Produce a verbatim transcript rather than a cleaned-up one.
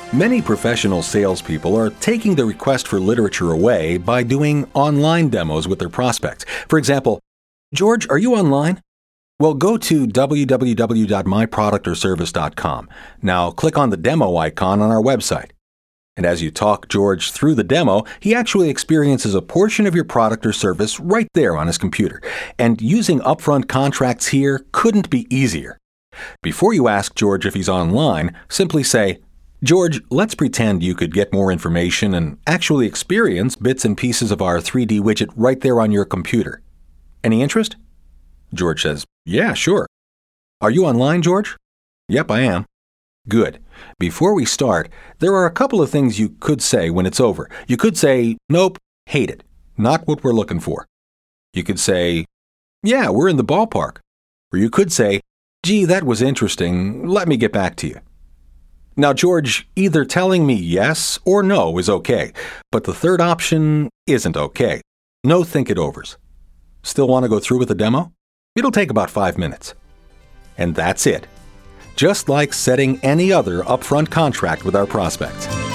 Many professional salespeople are taking the request for literature away by doing online demos with their prospects. For example, George, are you online? Well, go to w w w dot my product or service dot com. Now click on the demo icon on our website. And as you talk George through the demo, he actually experiences a portion of your product or service right there on his computer. And using upfront contracts here couldn't be easier. Before you ask George if he's online, simply say, George, let's pretend you could get more information and actually experience bits and pieces of our three D widget right there on your computer. Any interest? George says, yeah, sure. Are you online, George? Yep, I am. Good. Before we start, there are a couple of things you could say when it's over. You could say, nope, hate it. Not what we're looking for. You could say, yeah, we're in the ballpark. Or you could say, gee, that was interesting. Let me get back to you. Now, George, either telling me yes or no is okay, but the third option isn't okay. No think-it-overs. Still want to go through with the demo? It'll take about five minutes. And that's it. Just like setting any other upfront contract with our prospects.